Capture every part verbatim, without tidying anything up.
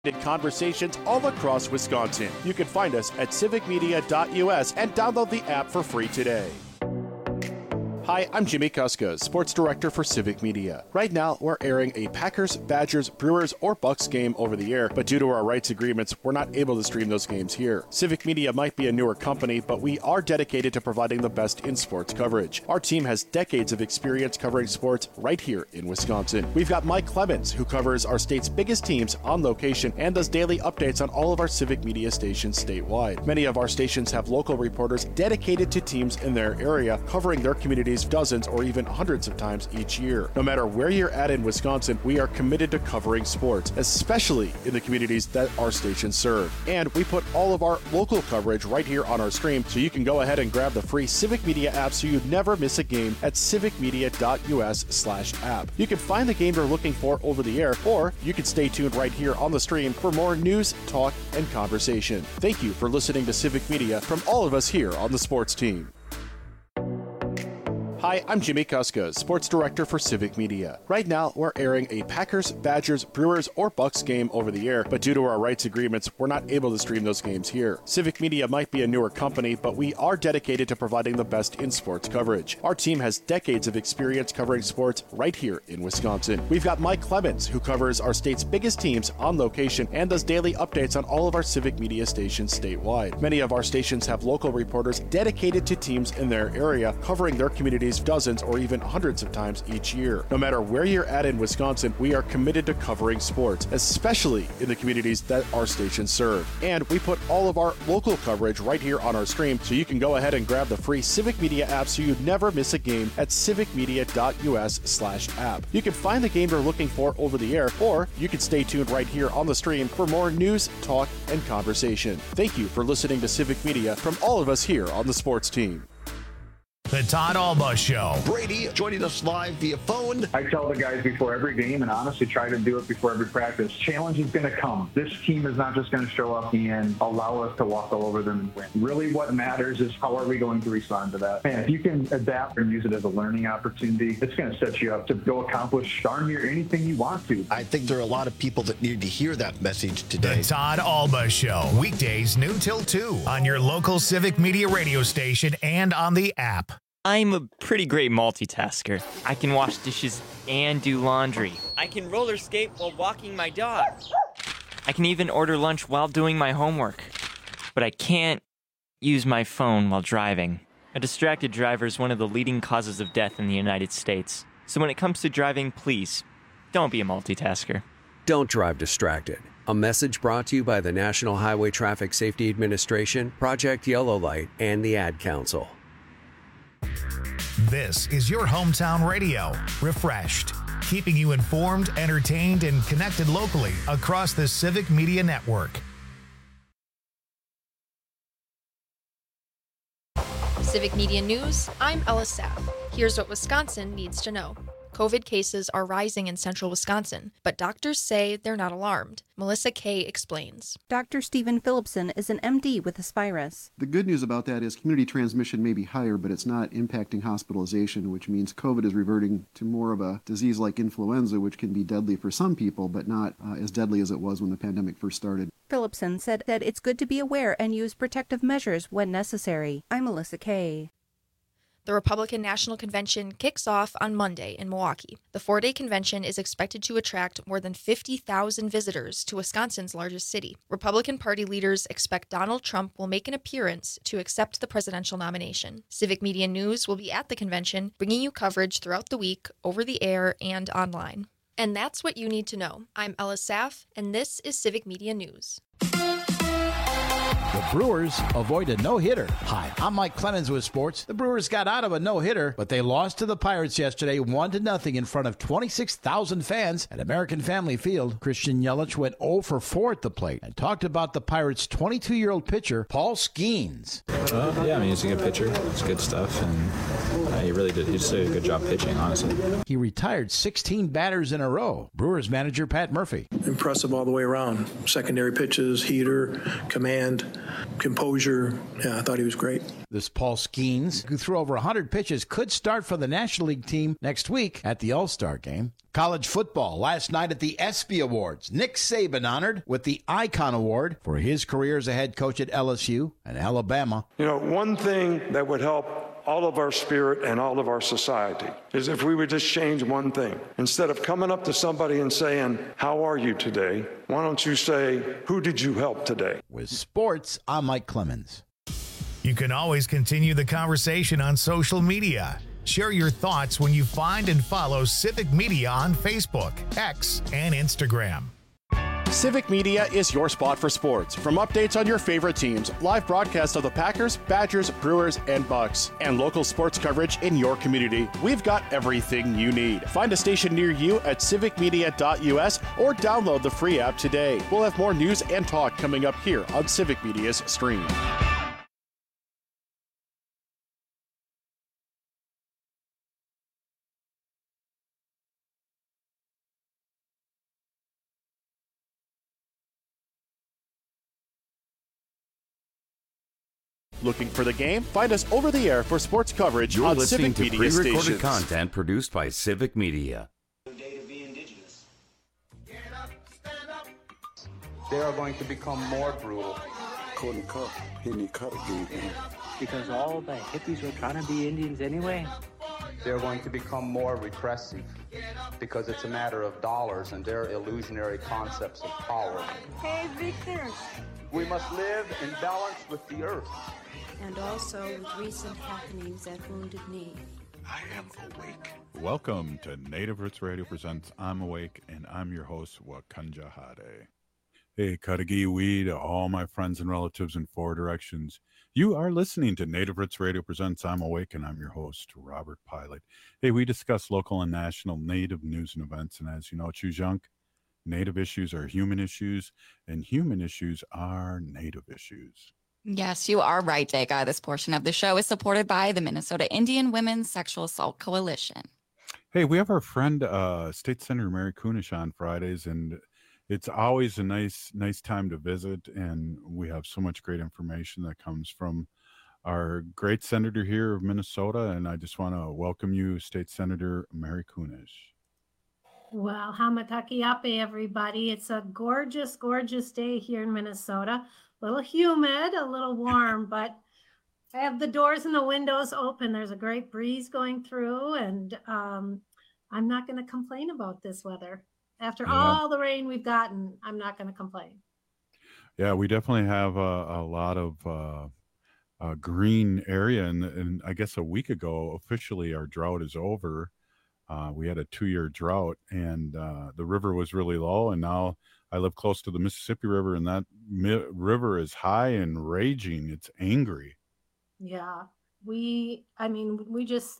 Conversations all across Wisconsin. You can find us at civic media dot U S and download the app for free today. Hi, I'm Jimmy Kuska, Sports Director for Civic Media. Right now, we're airing a Packers, Badgers, Brewers, or Bucks game over the air, but due to our rights agreements, we're not able to stream those games here. Civic Media might be a newer company, but we are dedicated to providing the best in sports coverage. Our team has decades of experience covering sports right here in Wisconsin. We've got Mike Clemens, who covers our state's biggest teams on location and does daily updates on all of our Civic Media stations statewide. Many of our stations have local reporters dedicated to teams in their area, covering their communities dozens or even hundreds of times each year. No matter where you're at in Wisconsin, we are committed to covering sports, especially in the communities that our stations serve. And we put all of our local coverage right here on our stream, so you can go ahead and grab the free Civic Media app so you never miss a game at civic media dot U S slash app. You can find the game you're looking for over the air, or you can stay tuned right here on the stream for more news, talk, and conversation. Thank you for listening to Civic Media from all of us here on the sports team. Hi, I'm Jimmy Kuska, Sports Director for Civic Media. Right now, we're airing a Packers, Badgers, Brewers, or Bucks game over the air, but due to our rights agreements, we're not able to stream those games here. Civic Media might be a newer company, but we are dedicated to providing the best in sports coverage. Our team has decades of experience covering sports right here in Wisconsin. We've got Mike Clemens, who covers our state's biggest teams on location and does daily updates on all of our Civic Media stations statewide. Many of our stations have local reporters dedicated to teams in their area, covering their communities dozens or even hundreds of times each year. No matter where you're at in Wisconsin, we are committed to covering sports, especially in the communities that our stations serve. And we put all of our local coverage right here on our stream, so you can go ahead and grab the free Civic Media app so you never miss a game at civic media dot U S slash app. You can find the game you're looking for over the air, or you can stay tuned right here on the stream for more news, talk, and conversation. Thank you for listening to Civic Media from all of us here on the sports team. The Todd Alba Show. Brady joining us live via phone. I tell the guys before every game, and honestly try to do it before every practice, challenge is going to come. This team is not just going to show up and allow us to walk all over them and win. Really what matters is how are we going to respond to that. And if you can adapt and use it as a learning opportunity, it's going to set you up to go accomplish darn near anything you want to. I think there are a lot of people that need to hear that message today. The Todd Alba Show. Weekdays noon till two on your local Civic Media radio station and on the app. I'm a pretty great multitasker. I can wash dishes and do laundry. I can roller skate while walking my dog. I can even order lunch while doing my homework. But I can't use my phone while driving. A distracted driver is one of the leading causes of death in the United States. So when it comes to driving, please, don't be a multitasker. Don't drive distracted. A message brought to you by the National Highway Traffic Safety Administration, Project Yellow Light, and the Ad Council. This is your hometown radio, Refreshed, keeping you informed, entertained, and connected locally across the Civic Media Network. Civic Media News, I'm Ella Sapp. Here's what Wisconsin needs to know. COVID cases are rising in central Wisconsin, but doctors say they're not alarmed. Melissa Kay explains. Doctor Stephen Phillipson is an M D with Aspirus. The good news about that is community transmission may be higher, but it's not impacting hospitalization, which means COVID is reverting to more of a disease like influenza, which can be deadly for some people, but not uh, as deadly as it was when the pandemic first started. Phillipson said that it's good to be aware and use protective measures when necessary. I'm Melissa Kay. The Republican National Convention kicks off on Monday in Milwaukee. The four-day convention is expected to attract more than fifty thousand visitors to Wisconsin's largest city. Republican Party leaders expect Donald Trump will make an appearance to accept the presidential nomination. Civic Media News will be at the convention, bringing you coverage throughout the week, over the air, and online. And that's what you need to know. I'm Ella Saff, and this is Civic Media News. The Brewers avoid a no-hitter. Hi, I'm Mike Clemens with sports. The Brewers got out of a no-hitter, but they lost to the Pirates yesterday one to nothing in front of twenty-six thousand fans at American Family Field. Christian Yelich went oh for four at the plate and talked about the Pirates' twenty-two-year-old pitcher, Paul Skeens. Uh, yeah, I mean, he's a good pitcher. It's good stuff, and uh, he really did. He just did a good job pitching, honestly. He retired sixteen batters in a row. Brewers manager Pat Murphy. Impressive all the way around. Secondary pitches, heater, command. composure. Yeah, I thought he was great. This Paul Skeens, who threw over one hundred pitches, could start for the National League team next week at the All-Star Game. College football last night at the ESPY Awards. Nick Saban honored with the Icon Award for his career as a head coach at L S U and Alabama. You know, one thing that would help all of our spirit and all of our society is if we would just change one thing. Instead of coming up to somebody and saying, "How are you today?" why don't you say, "Who did you help today?" With sports, I'm Mike Clemens. You can always continue the conversation on social media. Share your thoughts when you find and follow Civic Media on Facebook, X, and Instagram. Civic Media is your spot for sports. From updates on your favorite teams, live broadcasts of the Packers, Badgers, Brewers, and Bucks, and local sports coverage in your community, we've got everything you need. Find a station near you at civic media dot u s or download the free app today. We'll have more news and talk coming up here on Civic Media's stream. Looking for the game? Find us over the air for sports coverage You're on listening Civic to Media pre-recorded stations. content produced by Civic Media. They are going to become more brutal. Couldn't cut. He didn't cut again. Because all the hippies were trying to be Indians anyway. They're going to become more repressive because it's a matter of dollars and their illusionary concepts of power. Hey, Victor. We must live in balance with the earth. And also with recent happenings at Wounded Knee. I am awake. Welcome to Native Roots Radio Presents I'm Awake, and I'm your host, Wakanja Hade. Hey, Katagiwi, to all my friends and relatives in four directions. You are listening to Native Roots Radio Presents I'm Awake, and I'm your host, Robert Pilot. Hey, we discuss local and national Native news and events, and as you know, Chujunk, Native issues are human issues, and human issues are Native issues. Yes, you are right, Jake. This portion of the show is supported by the Minnesota Indian Women's Sexual Assault Coalition. Hey, we have our friend, uh, State Senator Mary Kunesh on Fridays, and it's always a nice, nice time to visit, and we have so much great information that comes from our great senator here of Minnesota, and I just want to welcome you, State Senator Mary Kunesh. Well, Hamatakiape, everybody. It's a gorgeous, gorgeous day here in Minnesota. A little humid, a little warm, but I have the doors and the windows open. There's a great breeze going through, and um, I'm not going to complain about this weather. After yeah. all the rain we've gotten, I'm not going to complain. Yeah, we definitely have a, a lot of uh, uh, green area, and, and I guess a week ago, officially, our drought is over. Uh, we had a two-year drought, and uh, the river was really low, and now I live close to the Mississippi River, and that mi- river is high and raging. It's angry. Yeah, we, I mean, we just,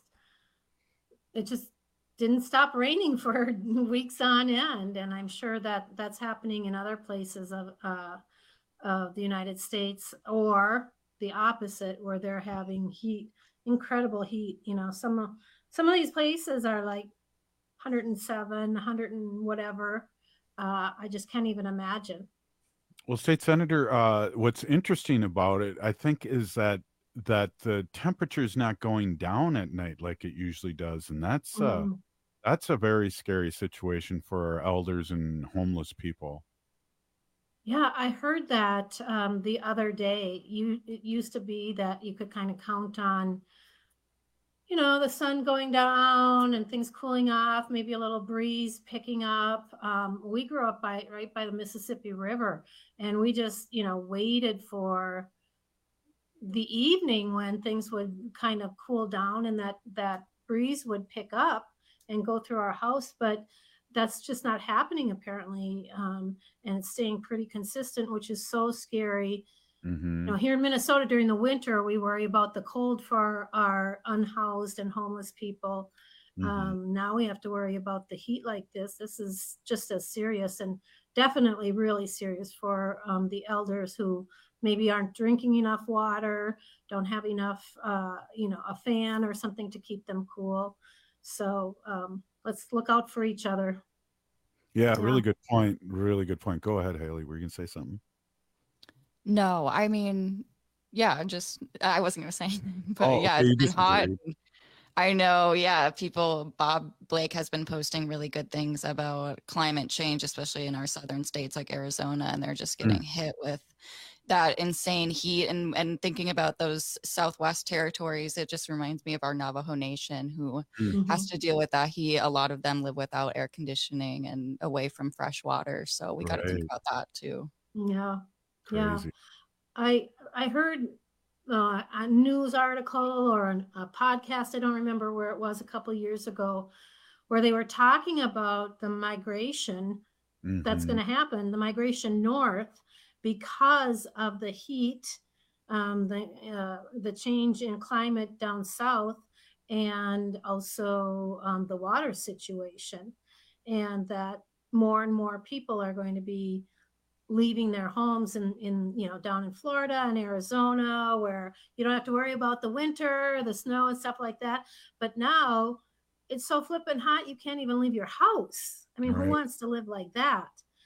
it just didn't stop raining for weeks on end, and I'm sure that that's happening in other places of, uh, of the United States, or the opposite, where they're having heat, incredible heat. You know, some of, some of these places are like one hundred seven, one hundred and whatever. Uh, I just can't even imagine. Well, State Senator, uh, what's interesting about it, I think, is that that the temperature is not going down at night like it usually does, and that's uh, mm. that's a very scary situation for our elders and homeless people. Yeah, I heard that um, the other day. You it used to be that you could kind of count on, you know, the sun going down and things cooling off, maybe a little breeze picking up. Um, we grew up by right by the Mississippi River, and we just, you know, waited for the evening when things would kind of cool down and that that breeze would pick up and go through our house. But that's just not happening apparently, um, and it's staying pretty consistent, which is so scary. Mm-hmm. You know, here in Minnesota during the winter, we worry about the cold for our unhoused and homeless people. Mm-hmm. Um, now we have to worry about the heat like this. This is just as serious, and definitely really serious for um, the elders who maybe aren't drinking enough water, don't have enough, uh, you know, a fan or something to keep them cool. So um, let's look out for each other. Yeah, yeah, really good point. Really good point. Go ahead, Haley. Were you going to say something? No, I mean, yeah, just I wasn't gonna say anything, but Oh, yeah, okay, it's you been hot. disagreed. and I know, yeah, people, Bob Blake has been posting really good things about climate change, especially in our southern states like Arizona, and they're just getting Mm. hit with that insane heat. And and thinking about those Southwest territories, it just reminds me of our Navajo Nation who Mm. has Mhm. to deal with that heat. A lot of them live without air conditioning and away from fresh water, so we got to think Right. about that too. Yeah. Yeah. Crazy. I I heard uh, a news article or an, a podcast. I don't remember where it was a couple years ago, where they were talking about the migration that's hmm going to happen, the migration north, because of the heat, um, the uh, the change in climate down south, and also um, the water situation, and that more and more people are going to be leaving their homes in, in you know down in Florida and Arizona, where you don't have to worry about the winter, the snow and stuff like that. But now it's so flippin' hot you can't even leave your house. I mean, who Right. wants to live like that?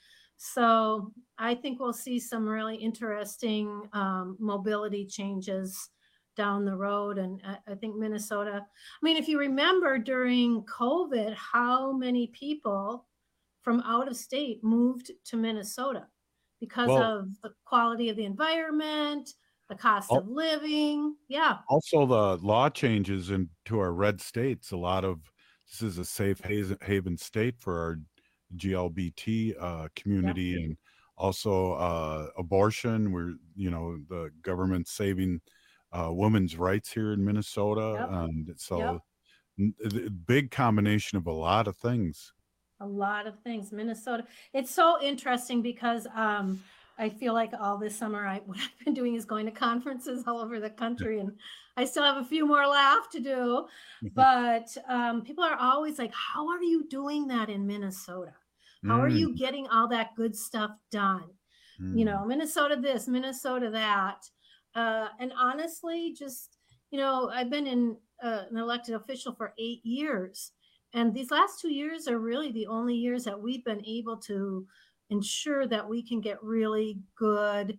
So I think we'll see some really interesting um, mobility changes down the road. And I, I think Minnesota, I mean, if you remember during COVID, how many people from out of state moved to Minnesota because Well, of the quality of the environment, the cost al- of living. Yeah. also the law changes into our red states. A lot of this is a safe haven, haven state for our G L B T uh, Yep. community, and also uh, abortion. Where you know the government's saving uh, women's rights here in Minnesota, Yep. and Yep. so n- the big combination of a lot of things. A lot of things. Minnesota. It's so interesting because um, I feel like all this summer, I what I've been doing is going to conferences all over the country, and I still have a few more left to do. But um, people are always like, "How are you doing that in Minnesota? How are Mm, you getting all that good stuff done? You mm. know, Minnesota this, Minnesota that." Uh, and honestly, just you know, I've been in uh, an elected official for eight years. And these last two years are really the only years that we've been able to ensure that we can get really good,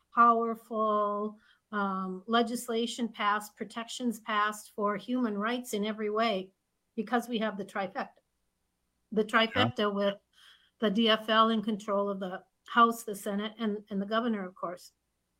powerful um, legislation passed, protections passed for human rights in every way, because we have the trifecta. The Yeah. trifecta with the D F L in control of the House, the Senate, and, and the governor, of course.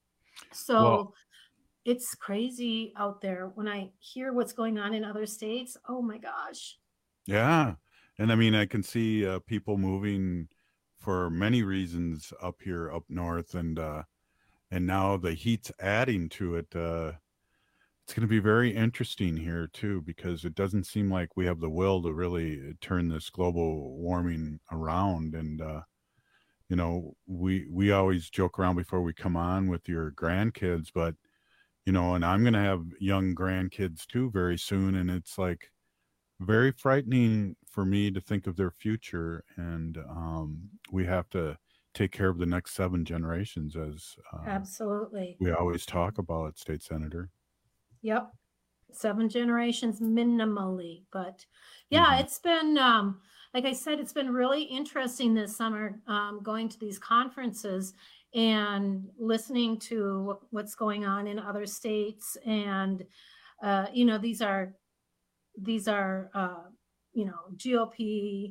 So Well, it's crazy out there when I hear what's going on in other states. Oh my gosh. yeah, and I mean, I can see uh, people moving for many reasons up here, up north, and uh, and now the heat's adding to it. Uh, it's going to be very interesting here too, because it doesn't seem like we have the will to really turn this global warming around. And uh, you know, we we always joke around before we come on with your grandkids, but you know, and I'm going to have young grandkids too very soon, and it's like very frightening for me to think of their future, and um, we have to take care of the next seven generations, as uh, Absolutely. we always talk about, State Senator. Yep. Seven generations minimally. But yeah, Mhm. it's been, um, like I said, it's been really interesting this summer um, going to these conferences and listening to what, what's going on in other states. And, uh, you know, these are, these are, uh, you know, G O P,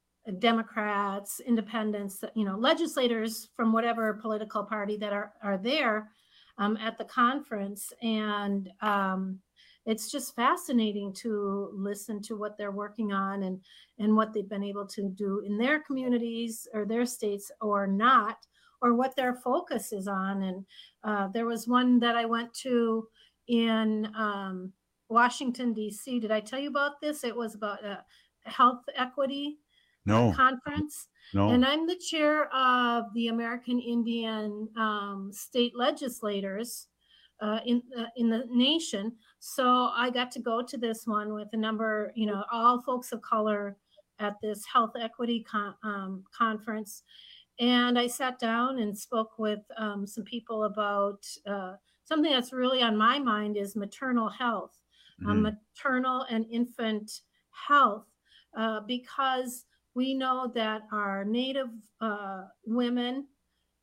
Democrats, independents, you know, legislators from whatever political party that are, are there um, at the conference. And um, it's just fascinating to listen to what they're working on and, and what they've been able to do in their communities or their states or not, or what their focus is on. And uh, there was one that I went to in um, Washington, D C. Did I tell you about this? It was about uh, health equity No, conference. no. And I'm the chair of the American Indian um, state legislators uh, in uh, in the nation. So I got to go to this one with a number, you know, all folks of color at this health equity con- um, conference. And I sat down and spoke with um, some people about uh, something that's really on my mind is maternal health, um, Mhm. maternal and infant health, uh, because we know that our Native uh, women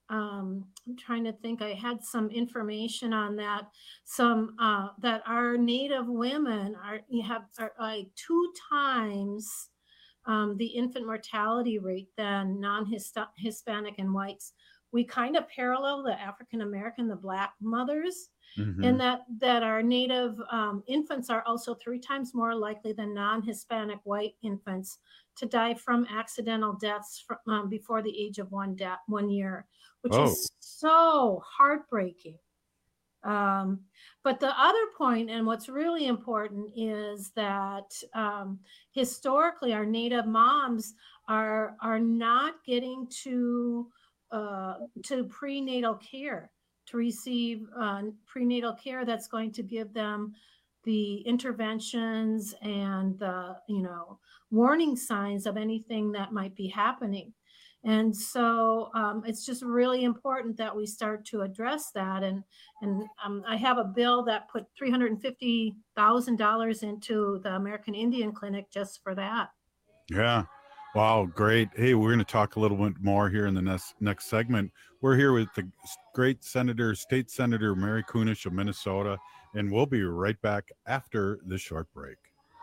um, I'm trying to think, I had some information on that, some, uh, that our Native women are, you have, are like two times um, the infant mortality rate than non-Hispanic and whites. We kind of parallel the African-American, the Black mothers, mm-hmm. and that, that our Native um, infants are also three times more likely than non-Hispanic white infants to die from accidental deaths from, um, before the age of one, de- one year, which oh. is so heartbreaking. Um, but the other point, and what's really important, is that um, historically our Native moms are, are not getting to Uh, to prenatal care, to receive uh, prenatal care that's going to give them the interventions and the, you know, warning signs of anything that might be happening. And so um, it's just really important that we start to address that. And and um, I have a bill that put three hundred fifty thousand dollars into the American Indian Clinic just for that. Yeah. Wow, great. Hey, we're going to talk a little bit more here in the next next segment. We're here with the great Senator, State Senator Mary Kunesh of Minnesota, and we'll be right back after this short break.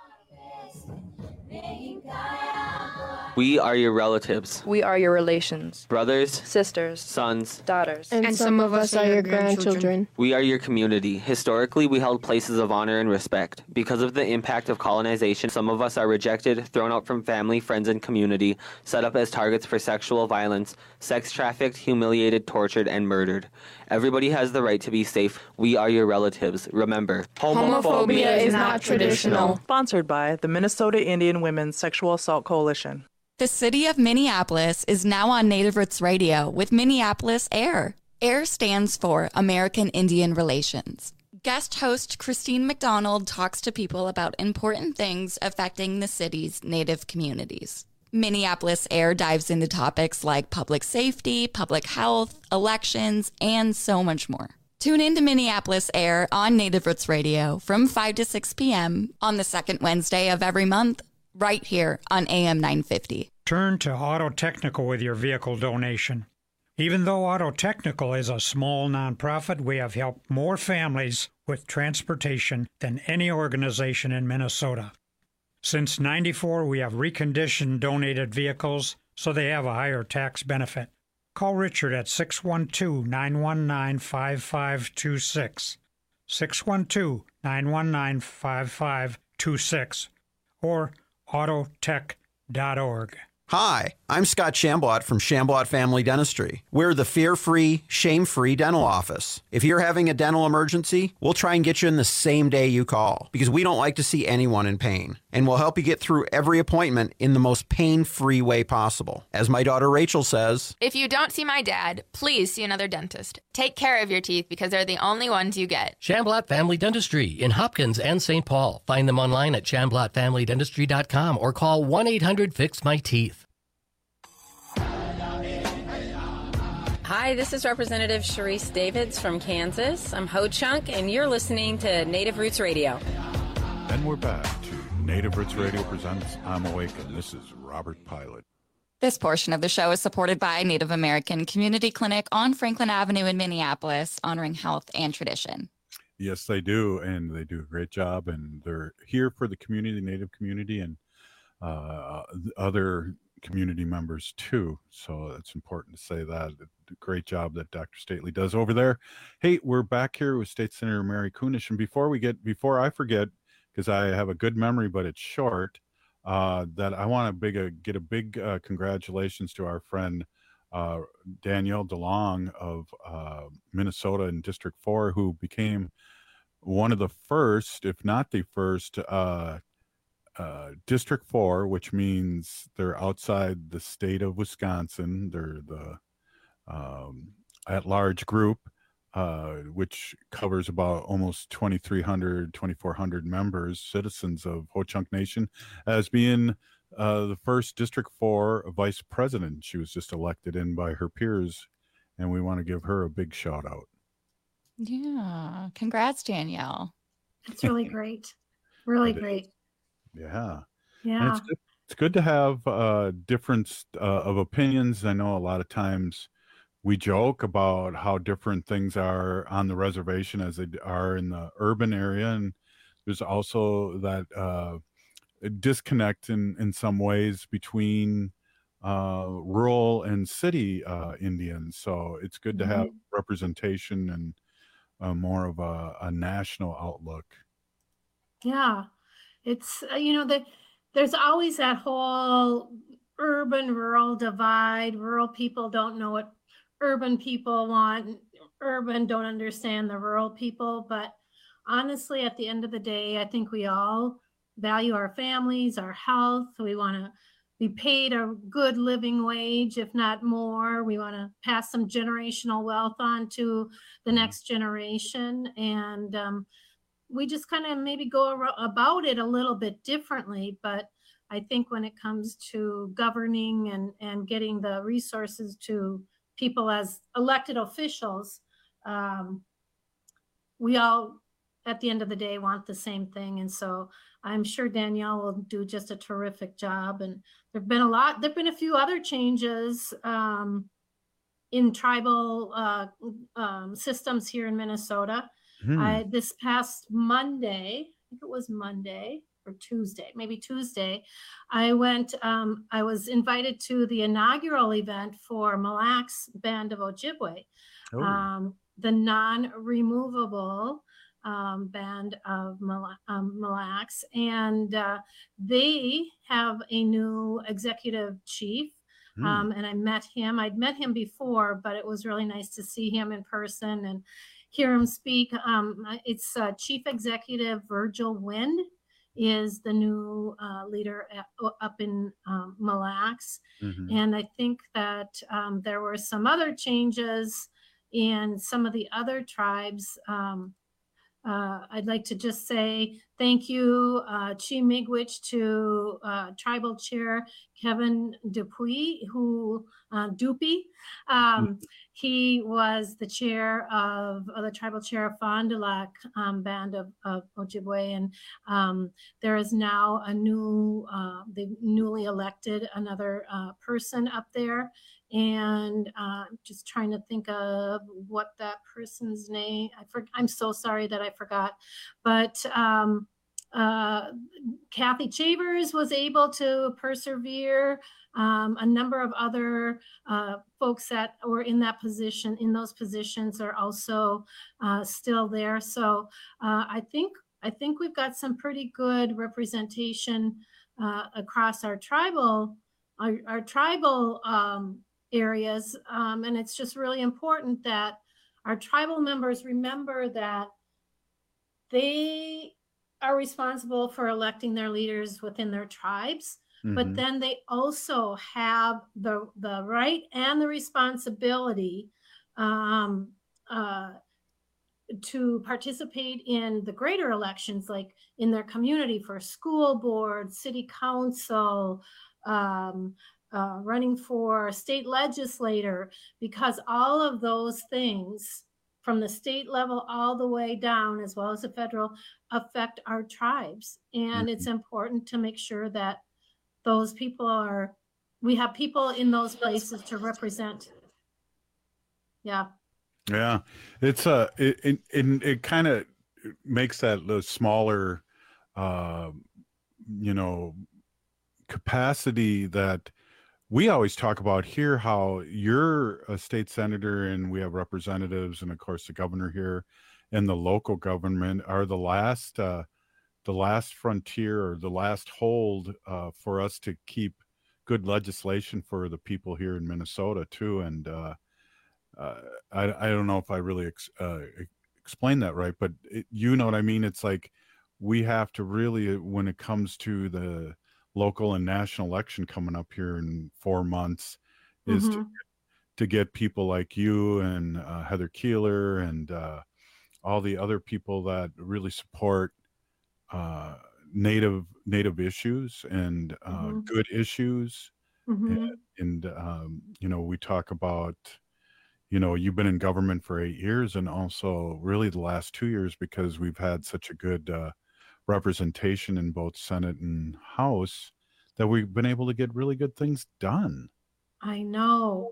We are your relatives. We are your relations. Brothers, sisters, sons, daughters. And, and some of us are your grandchildren. We are your community. Historically, we held places of honor and respect. Because of the impact of colonization, some of us are rejected, thrown out from family, friends, and community, set up as targets for sexual violence, sex trafficked, humiliated, tortured, and murdered. Everybody has the right to be safe. We are your relatives. Remember, homophobia, homophobia is not traditional. Sponsored by the Minnesota Indian Women's Sexual Assault Coalition. The city of Minneapolis is now on Native Roots Radio with Minneapolis AIR. AIR stands for American Indian Relations. Guest host Christine McDonald talks to people about important things affecting the city's Native communities. Minneapolis AIR dives into topics like public safety, public health, elections, and so much more. Tune in to Minneapolis AIR on Native Roots Radio from five to six p.m. on the second Wednesday of every month, right here on A M nine fifty. Turn to Auto Technical with your vehicle donation. Even though Auto Technical is a small nonprofit, we have helped more families with transportation than any organization in Minnesota. Since ninety-four, we have reconditioned donated vehicles so they have a higher tax benefit. Call Richard at six one two, nine one nine, five five two six, six one two, nine one nine, five five two six, or autotech dot org. Hi, I'm Scott Shamblot from Shamblot Family Dentistry. We're the fear-free, shame-free dental office. If you're having a dental emergency, we'll try and get you in the same day you call because we don't like to see anyone in pain. And we'll help you get through every appointment in the most pain-free way possible. As my daughter Rachel says, if you don't see my dad, please see another dentist. Take care of your teeth because they're the only ones you get. Shamblot Family Dentistry in Hopkins and Saint Paul. Find them online at shamblot family dentistry dot com or call one eight hundred fix my teeth. Hi, this is Representative Sharice Davids from Kansas. I'm Ho Chunk, and you're listening to Native Roots Radio. And we're back to Native Roots Radio presents I'm Awake, and this is Robert Pilot. This portion of the show is supported by Native American Community Clinic on Franklin Avenue in Minneapolis, honoring health and tradition. Yes, they do, and they do a great job, and they're here for the community, Native community, and uh, other community members too. So it's important to say that. The great job that Doctor Stately does over there. Hey, we're back here with State Senator Mary Kunesh, and before we get, before I forget, because I have a good memory, but it's short, uh, that I want to big a, get a big uh, congratulations to our friend uh, Danielle DeLong of uh, Minnesota in District four, who became one of the first, if not the first, uh, uh, District four, which means they're outside the state of Wisconsin. They're the um, at-large group, uh, which covers about almost twenty-three hundred, twenty-four hundred members, citizens of Ho-Chunk Nation, as being uh, the first District four vice president. She was just elected in by her peers, and we want to give her a big shout out. Yeah. Congrats, Danielle. That's really great. Really great. Yeah. Yeah. And it's good, it's good to have uh, difference uh, of opinions. I know a lot of times we joke about how different things are on the reservation as they are in the urban area, and there's also that uh, disconnect in in some ways between uh, rural and city uh, Indians. So it's good to have Mhm. representation and uh, more of a, a national outlook. Yeah, it's uh, you know that there's always that whole urban rural divide. Rural people don't know what urban people want. and Urban don't understand the rural people. But honestly, at the end of the day, I think we all value our families, our health. We want to be paid a good living wage, if not more. We want to pass some generational wealth on to the next generation. And um, we just kind of maybe go ar- about it a little bit differently. But I think when it comes to governing and, and getting the resources to people as elected officials, um, we all, at the end of the day, want the same thing. And so I'm sure Danielle will do just a terrific job. And there've been a lot, there've been a few other changes um, in tribal uh, um, systems here in Minnesota. Hmm. I, this past Monday, I think it was Monday or Tuesday, maybe Tuesday, I went, um, I was invited to the inaugural event for Mille Lacs Band of Ojibwe, Oh. um, the non-removable um, band of Mille um, Mille Lacs. And uh, they have a new executive chief. Hmm. Um, and I met him. I'd met him before, but it was really nice to see him in person and hear him speak. Um, it's uh, Chief Executive Virgil Wind is the new uh, leader at, up in um, Mille Lacs. Mhm. And I think that um, there were some other changes in some of the other tribes. Um, uh, I'd like to just say thank you, uh, Chi Miigwech, to uh, Tribal Chair Kevin Dupuy, who uh, Dupy. Um, he was the chair of, uh, the Tribal Chair of Fond du Lac um, Band of, of Ojibwe, and um, there is now a new, uh, they newly elected another uh, person up there. And uh, I'm just trying to think of what that person's name. I for, I'm so sorry that I forgot. But um, uh, Kathy Chavers was able to persevere. Um, a number of other uh, folks that were in that position, in those positions, are also uh, still there. So uh, I think I think we've got some pretty good representation uh, across our tribal our, our tribal. Um, areas. Um, and it's just really important that our tribal members remember that they are responsible for electing their leaders within their tribes, Mhm. but then they also have the, the right and the responsibility um, uh, to participate in the greater elections, like in their community for school board, city council, um, Uh, running for state legislator, because all of those things from the state level all the way down, as well as the federal, affect our tribes. And Mhm. it's important to make sure that those people are, we have people in those places to represent. Yeah. Yeah, it's a it it, it, it kind of makes that little smaller, uh, you know, capacity that we always talk about here. How you're a state senator and we have representatives, and of course the governor here, and the local government are the last uh, the last frontier or the last hold uh, for us to keep good legislation for the people here in Minnesota too. And uh, uh, I, I don't know if I really ex- uh, explained that right, but it, you know what I mean? It's like we have to really, when it comes to the local and national election coming up here in four months, is to, Mhm. to get people like you and uh, Heather Keeler and uh, all the other people that really support uh, native native issues and uh, Mhm. good issues. And, Mhm. and um, you know, we talk about, you know, you've been in government for eight years and also really the last two years because we've had such a good uh, representation in both Senate and House that we've been able to get really good things done. I know.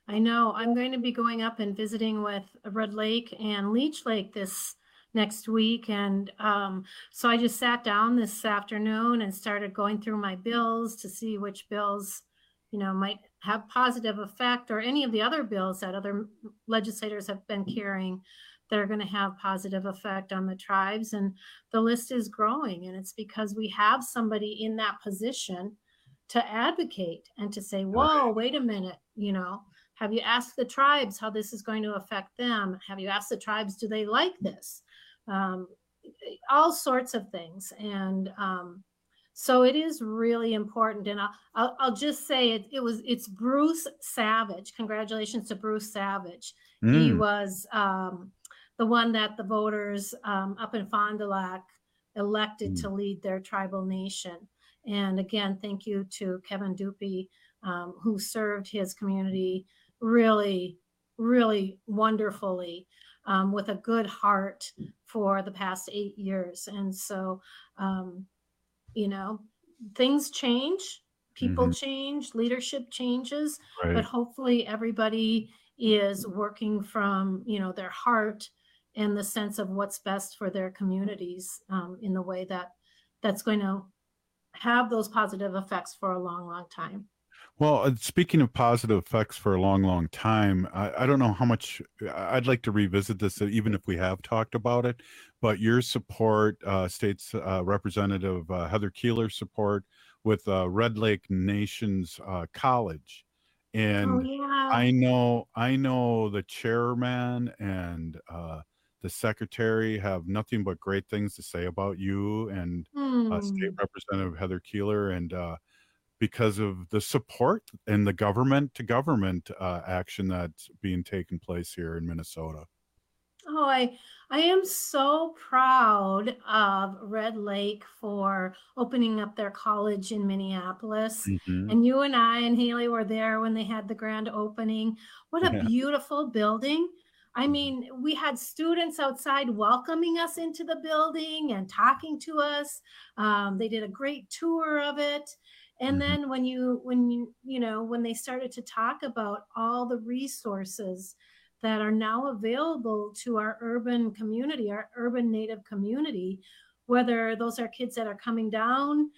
I know. I'm going to be going up and visiting with Red Lake and Leech Lake this next week. And um, so I just sat down this afternoon and started going through my bills to see which bills, you know, might have positive effect, or any of the other bills that other legislators have been carrying that are going to have positive effect on the tribes. And the list is growing. And it's because we have somebody in that position to advocate and to say, whoa, wait a minute, you know, have you asked the tribes how this is going to affect them? Have you asked the tribes, do they like this? Um, all sorts of things. And um, so it is really important. And I'll, I'll, I'll just say it, it was, it's Bruce Savage. Congratulations to Bruce Savage. Mm. He was um, the one that the voters um, up in Fond du Lac elected mm. to lead their tribal nation. And again, thank you to Kevin Dupee, um, who served his community really, really wonderfully, um, with a good heart for the past eight years. And so, um, you know, things change, people mm-hmm. change, leadership changes, right. but hopefully everybody is working from, you know, their heart and the sense of what's best for their communities, um, in the way that that's going to have those positive effects for a long, long time. Well, speaking of positive effects for a long, long time, I, I don't know how much I'd like to revisit this, even if we have talked about it, but your support, uh, State's uh, Representative uh, Heather Keeler's support with uh, Red Lake Nations uh, College. And oh, yeah. I know, I know the chairman and uh, the secretary have nothing but great things to say about you and mm. uh, State Representative Heather Keeler, and uh, because of the support and the government to government uh, action that's being taken place here in Minnesota. Oh, I I am so proud of Red Lake for opening up their college in Minneapolis. Mm-hmm. And you and I and Haley were there when they had the grand opening. What a yeah. beautiful building. I mean, we had students outside welcoming us into the building and talking to us. Um, they did a great tour of it. And mm-hmm. then when you, when you, you know, when they started to talk about all the resources that are now available to our urban community, our urban Native community, whether those are kids that are coming down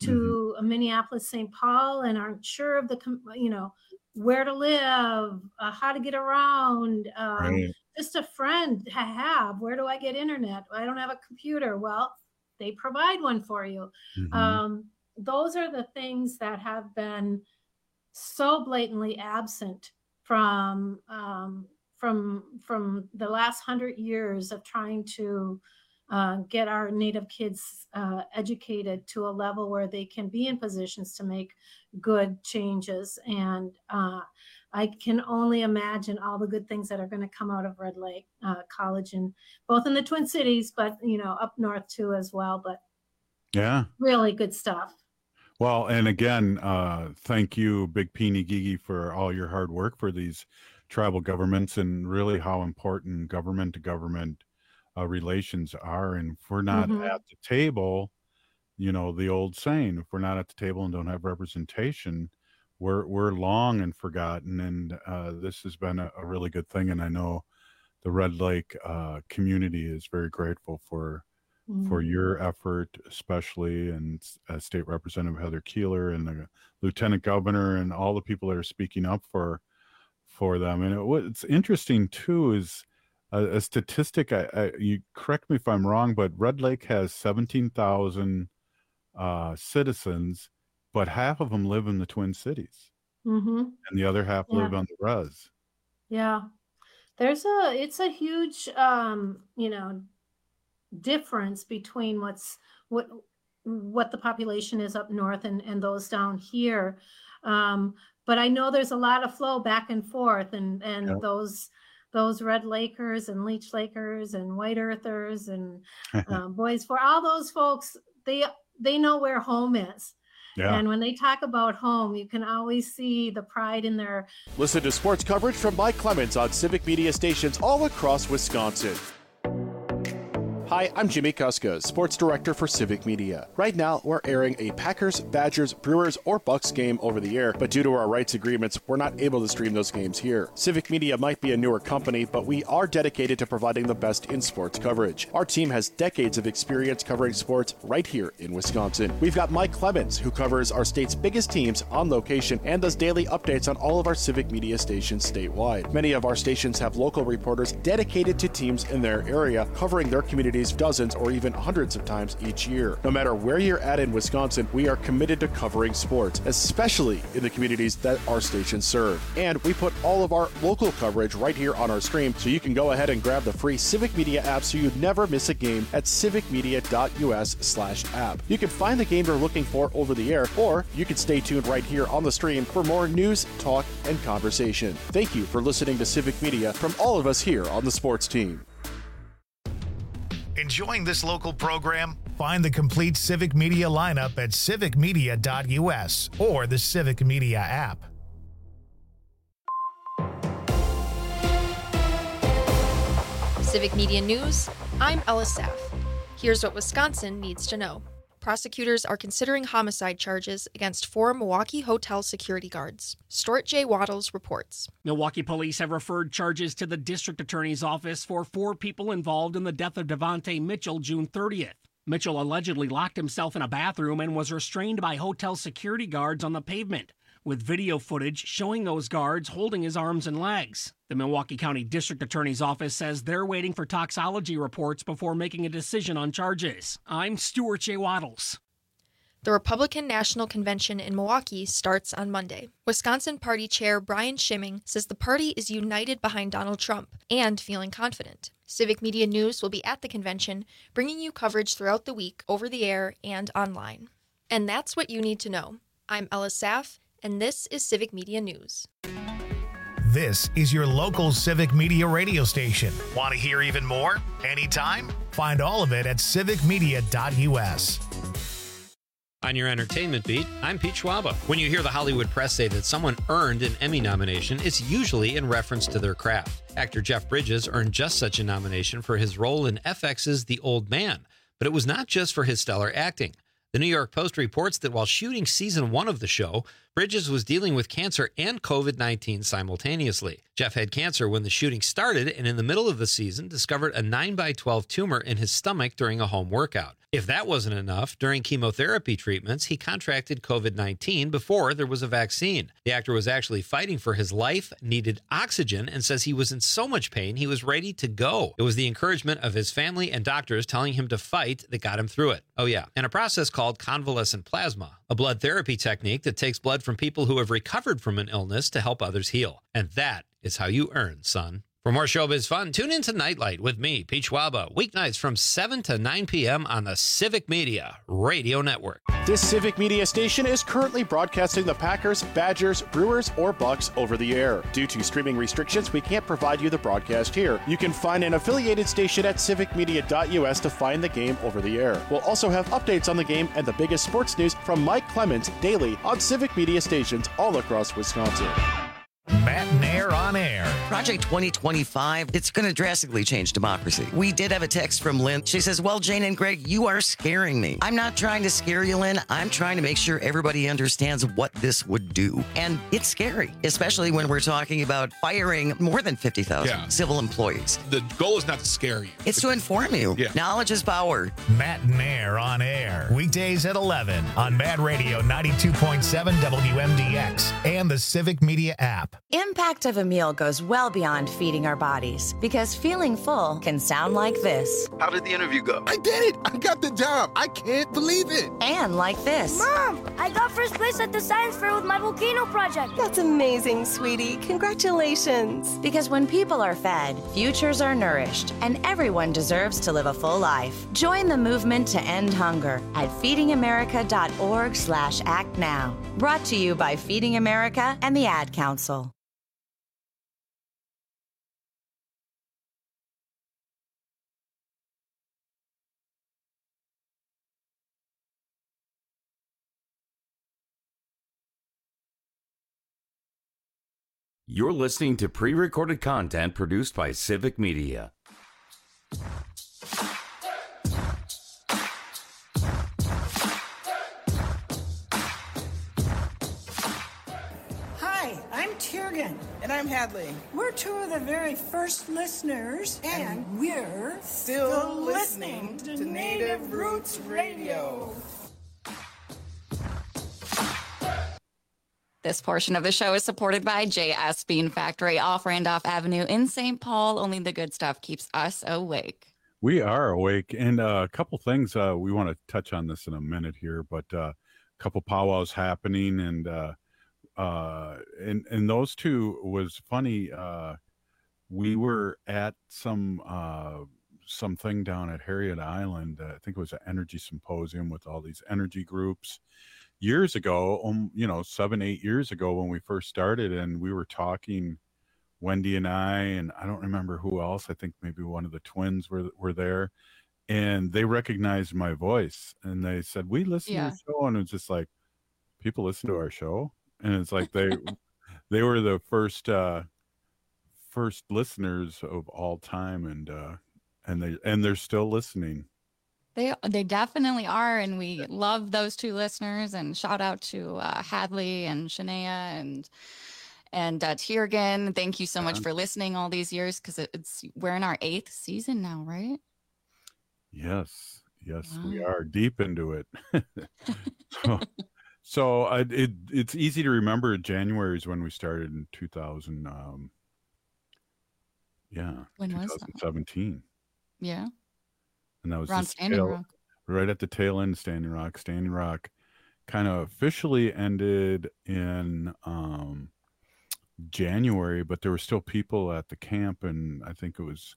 to mm-hmm. Minneapolis, Saint Paul, and aren't sure of the, you know, where to live, uh, how to get around, um, right. just a friend to have, where do I get internet? I don't have a computer. Well, they provide one for you. Mm-hmm. Um, those are the things that have been so blatantly absent from um, from from the last hundred years of trying to uh, get our Native kids uh, educated to a level where they can be in positions to make good changes. And uh, I can only imagine all the good things that are going to come out of Red Lake uh, College, and both in the Twin Cities, but you know, up north too as well. But yeah, really good stuff. Well, and again, uh, thank you, Big Peeny Gigi, for all your hard work for these tribal governments, and really how important government to government uh, relations are. And if we're not mm-hmm. at the table, you know, the old saying, if we're not at the table and don't have representation, we're we're long and forgotten. And uh, this has been a, a really good thing. And I know the Red Lake uh, community is very grateful for for your effort, especially, and uh, State Representative Heather Keeler and the Lieutenant Governor and all the people that are speaking up for for them. And it, what's interesting too is a, a statistic. I, I, you correct me if I'm wrong, but Red Lake has seventeen thousand uh, citizens, but half of them live in the Twin Cities, mm-hmm. and the other half yeah. live on the res. Yeah, there's a it's a huge um, you know. difference between what's what what the population is up north and and those down here, um but I know there's a lot of flow back and forth, and and yeah. those those Red Lakers and Leech Lakers and White Earthers and um, Boys for all those folks, they they know where home is. Yeah. And when they talk about home, you can always see the pride in their. Listen to sports coverage from Mike Clemens on Civic Media stations all across Wisconsin. Hi, I'm Jimmy Kuska, Sports Director for Civic Media. Right now, we're airing a Packers, Badgers, Brewers, or Bucks game over the air, but due to our rights agreements, we're not able to stream those games here. Civic Media might be a newer company, but we are dedicated to providing the best in sports coverage. Our team has decades of experience covering sports right here in Wisconsin. We've got Mike Clemens, who covers our state's biggest teams on location and does daily updates on all of our Civic Media stations statewide. Many of our stations have local reporters dedicated to teams in their area, covering their communities dozens or even hundreds of times each year. No matter where you're at in Wisconsin, we are committed to covering sports, especially in the communities that our stations serve. And we put all of our local coverage right here on our stream, so you can go ahead and grab the free Civic Media app so you never miss a game at civicmedia.us slash app. You can find the game you're looking for over the air, or you can stay tuned right here on the stream for more news, talk, and conversation. Thank you for listening to Civic Media from all of us here on the sports team. Enjoying this local program? Find the complete Civic Media lineup at civic media dot u s or the Civic Media app. Civic Media News, I'm Ella Saff. Here's what Wisconsin needs to know. Prosecutors are considering homicide charges against four Milwaukee hotel security guards. Stuart J. Waddles reports. Milwaukee police have referred charges to the district attorney's office for four people involved in the death of Devontae Mitchell June thirtieth. Mitchell allegedly locked himself in a bathroom and was restrained by hotel security guards on the pavement, with video footage showing those guards holding his arms and legs. The Milwaukee County District Attorney's Office says they're waiting for toxicology reports before making a decision on charges. I'm Stuart J. Waddles. The Republican National Convention in Milwaukee starts on Monday. Wisconsin Party Chair Brian Schimming says the party is united behind Donald Trump and feeling confident. Civic Media News will be at the convention, bringing you coverage throughout the week over the air and online. And that's what you need to know. I'm Ella Saff, and this is Civic Media News. This is your local Civic Media radio station. Want to hear even more? Anytime? Find all of it at civic media dot u s. On your entertainment beat, I'm Pete Schwaba. When you hear the Hollywood press say that someone earned an Emmy nomination, it's usually in reference to their craft. Actor Jeff Bridges earned just such a nomination for his role in F X's The Old Man, but it was not just for his stellar acting. The New York Post reports that while shooting season one of the show, Bridges was dealing with cancer and covid nineteen simultaneously. Jeff had cancer when the shooting started and in the middle of the season discovered a nine by twelve tumor in his stomach during a home workout. If that wasn't enough, during chemotherapy treatments, he contracted covid nineteen before there was a vaccine. The actor was actually fighting for his life, needed oxygen, and says he was in so much pain he was ready to go. It was the encouragement of his family and doctors telling him to fight that got him through it. Oh yeah, and a process called convalescent plasma, a blood therapy technique that takes blood from people who have recovered from an illness to help others heal. And that is how you earn, son. For more showbiz fun, tune in to Nightlight with me, Pete Schwaba, weeknights from seven to nine p.m. on the Civic Media Radio Network. This Civic Media station is currently broadcasting the Packers, Badgers, Brewers, or Bucks over the air. Due to streaming restrictions, we can't provide you the broadcast here. You can find an affiliated station at civic media dot u s to find the game over the air. We'll also have updates on the game and the biggest sports news from Mike Clemens daily on Civic Media stations all across Wisconsin. Matt Nair on air. Project twenty twenty-five, it's going to drastically change democracy. We did have a text from Lynn. She says, well, Jane and Greg, you are scaring me. I'm not trying to scare you, Lynn. I'm trying to make sure everybody understands what this would do. And it's scary, especially when we're talking about firing more than fifty thousand yeah. civil employees. The goal is not to scare you. It's, it's to inform you. Yeah. Knowledge is power. Matt Nair on air. Weekdays at eleven on Mad Radio ninety-two point seven W M D X and the Civic Media app. Impact of a meal goes well beyond feeding our bodies, because feeling full can sound like this. How did the interview go? I did it! I got the job! I can't believe it! And like this. Mom, I got first place at the science fair with my volcano project. That's amazing, sweetie. Congratulations. Because when people are fed, futures are nourished, and everyone deserves to live a full life. Join the movement to end hunger at feeding america dot org slash act now. Brought to you by Feeding America and the Ad Council. You're listening to pre-recorded content produced by Civic Media. And I'm Hadley. We're two of the very first listeners, and, and we're still, still listening, listening to Native Roots Radio. This portion of the show is supported by J S Bean Factory off Randolph Avenue in Saint Paul. Only the good stuff keeps us awake. We are awake. And uh, a couple things, uh, we want to touch on this in a minute here, but uh, a couple powwows happening. And uh, uh, and, and those two was funny. Uh, we were at some uh, something down at Harriet Island. Uh, I think it was an energy symposium with all these energy groups. Years ago, um, you know, seven, eight years ago when we first started, and we were talking, Wendy and I, and I don't remember who else. I think maybe one of the twins were were there, and they recognized my voice, and they said, "We listen yeah. to the show," and it's just like, people listen to our show, and it's like they they were the first uh, first listeners of all time, and uh, and they and they're still listening. They they definitely are, and we love those two listeners. And shout out to uh, Hadley and Shania and and uh, Tiergan. Thank you so much for listening all these years, because it, it's we're in our eighth season now, right? Yes, yes, wow. We are deep into it. so so uh, it it's easy to remember. January is when we started in two thousand. Um, yeah, when was twenty seventeen? That? Yeah. And that was around Standing tail, Rock. Right at the tail end of Standing Rock. Standing Rock kind of officially ended in um, January, but there were still people at the camp, and I think it was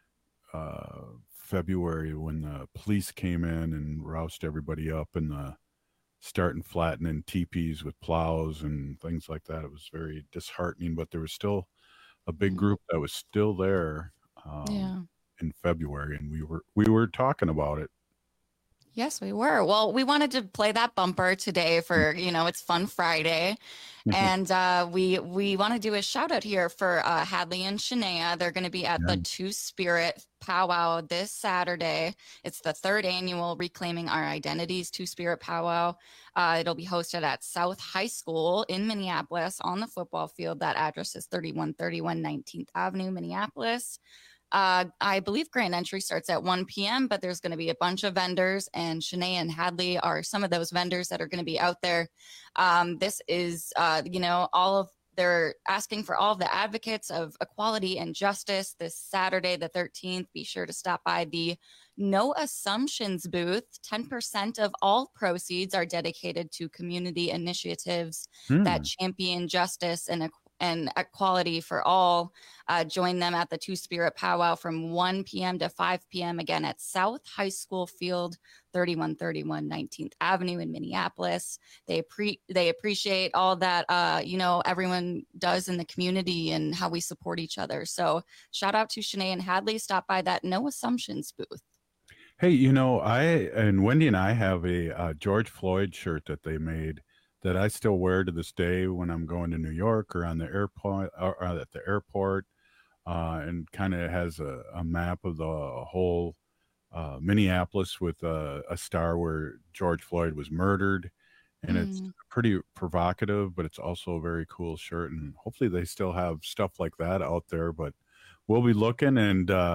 uh, February when the police came in and roused everybody up, and the starting flattening teepees with plows and things like that. It was very disheartening, but there was still a big group that was still there. Um, yeah. In February, and we were we were talking about it. Yes, we were. Well, we wanted to play that bumper today for, you know, it's Fun Friday. And uh, we we want to do a shout out here for uh, Hadley and Shania. They're going to be at yeah. the Two Spirit Powwow this Saturday. It's the third annual Reclaiming Our Identities Two Spirit Powwow. Uh, it'll be hosted at South High School in Minneapolis on the football field. That address is thirty-one thirty-one nineteenth Avenue, Minneapolis. Uh, I believe grand entry starts at one p.m., but there's going to be a bunch of vendors, and Shania and Hadley are some of those vendors that are going to be out there. Um, this is, uh, you know, all of, they're asking for all of the advocates of equality and justice this Saturday, the thirteenth. Be sure to stop by the No Assumptions booth. ten percent of all proceeds are dedicated to community initiatives hmm. that champion justice and equality and equality for all. Uh, join them at the Two Spirit Powwow from one p.m. to five p.m. again at South High School Field, thirty-one thirty-one nineteenth Avenue in Minneapolis. They pre- they appreciate all that, uh, you know, everyone does in the community and how we support each other. So shout out to Shania and Hadley. Stop by that No Assumptions booth. Hey, you know, I and Wendy and I have a uh, George Floyd shirt that they made that I still wear to this day when I'm going to New York or on the airport or at the airport, uh, and kind of has a, a map of the whole uh, Minneapolis with a, a star where George Floyd was murdered. And mm. it's pretty provocative, but it's also a very cool shirt. And hopefully they still have stuff like that out there, but we'll be looking, and uh,